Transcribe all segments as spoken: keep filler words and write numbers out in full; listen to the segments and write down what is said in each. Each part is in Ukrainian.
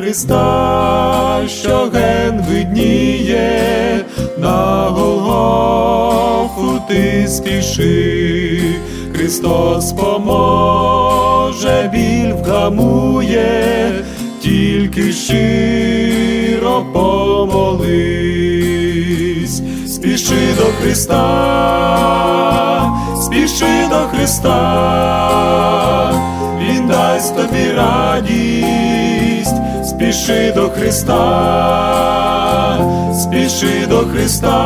Христа, що ген видніє, на Голгофу ти спіши. Христос поможе, біль вгамує, тільки щиро помолись. Спіши до Христа, спіши до Христа, Він дасть тобі радість. Спіши до Христа, спіши до Христа,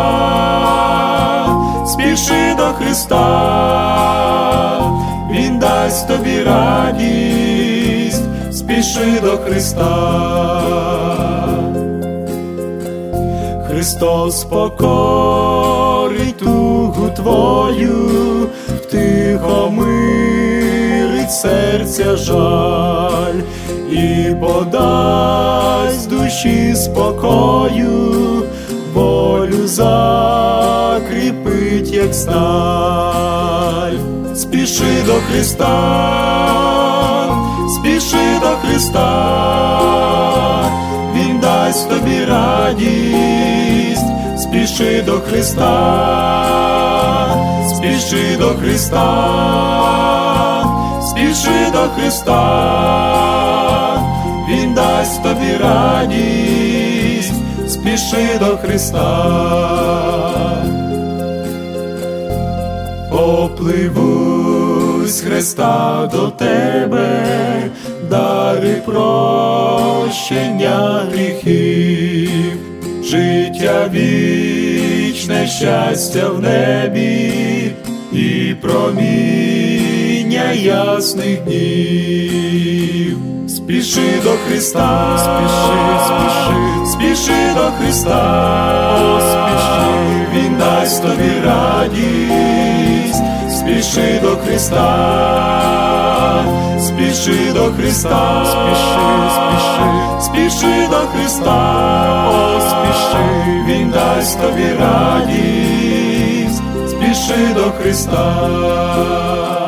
спіши до Христа, Він дасть тобі радість. Спіши до Христа. Христос покорить тугу твою, втихомирить серця жаль і подасть душі спокою, волю закріпить, як сталь. Спіши до Христа, спіши до Христа, Він дасть тобі радість. Спіши до Христа, спіши до Христа, спіши до Христа, Він дасть тобі радість. Спіши до Христа. Попливусь з Христа до тебе, дари прощення гріхів, життя вічне, щастя в небі і проміння ясних днів. Спіши до Христа, спіши, спіши, спіши до Христа, о, спіши, Він дасть тобі радість. Спіши до Христа, спіши до Христа, спіши, спіши, спіши до Христа, о, спіши, Він дасть тобі радість. Спіши до Христа.